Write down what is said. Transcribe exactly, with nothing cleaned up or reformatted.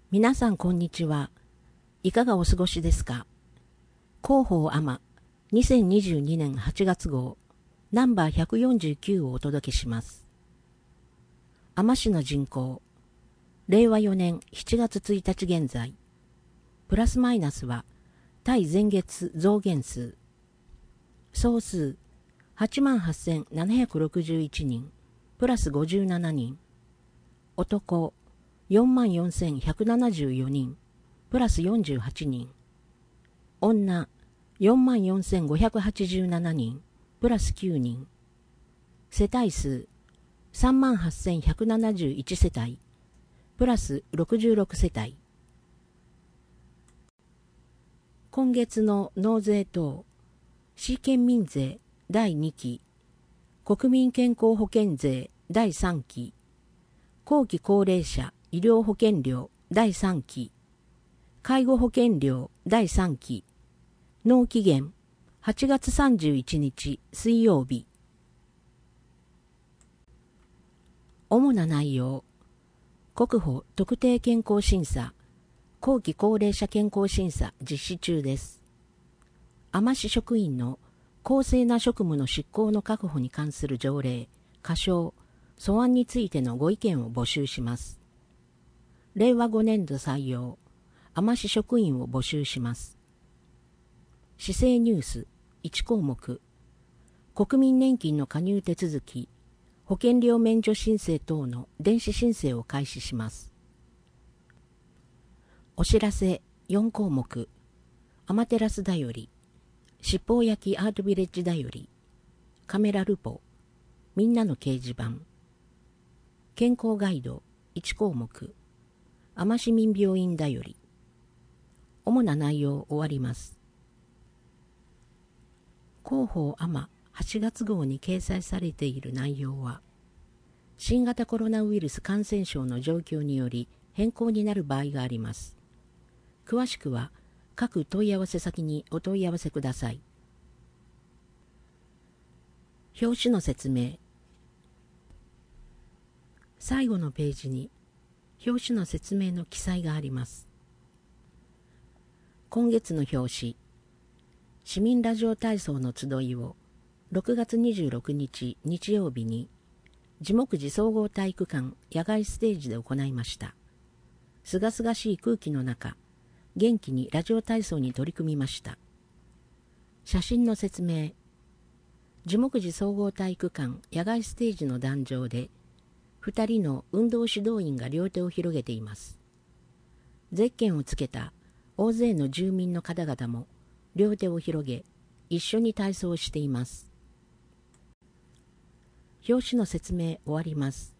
皆さんこんにちは。いかがお過ごしですか？広報アマにせんにじゅうにねんはちがつ号ナンバーひゃくよんじゅうきゅうをお届けします。アマ市の人口、れいわよねんしちがつついたち現在、プラスマイナスは対前月増減数、総数はちまんはっせんななひゃくろくじゅういちにん、プラスごじゅうななにん、男よんまんよんせんひゃくななじゅうよにん、プラスよんじゅうはちにん、女よんまんよんせんごひゃくはちじゅうななにん、プラスきゅうにん、世帯数さんまんはっせんひゃくななじゅういち世帯、プラスろくじゅうろく世帯。今月の納税等、市県民税だいにき、国民健康保険税だいさんき、後期高齢者医療保険料だいさんき、介護保険料だいさんき、納期限はちがつさんじゅういちにち水曜日。主な内容、国保特定健康審査、後期高齢者健康審査実施中です。海士市職員の公正な職務の執行の確保に関する条例、仮称、素案についてのご意見を募集します。れいわごねんど採用、海士市職員を募集します。市政ニュースいち項目、国民年金の加入手続き、保険料免除申請等の電子申請を開始します。お知らせよん項目、アマテラスだより、七宝焼きアートビレッジだより、カメラルポ、みんなの掲示板、健康ガイドいち項目、海士市民病院だより。主な内容終わります。広報アマはちがつ号に掲載されている内容は、新型コロナウイルス感染症の状況により変更になる場合があります。詳しくは各問い合わせ先にお問い合わせください。表紙の説明。最後のページに表紙の説明の記載があります。今月の表紙、市民ラジオ体操の集いをろくがつにじゅうろくにち日曜日に地木寺総合体育館野外ステージで行いました。すがすがしい空気の中、元気にラジオ体操に取り組みました。写真の説明。地木寺総合体育館野外ステージの壇上で、ふたりの運動指導員が両手を広げています。ゼッケンをつけた大勢の住民の方々も両手を広げ、一緒に体操をしています。表紙の説明終わります。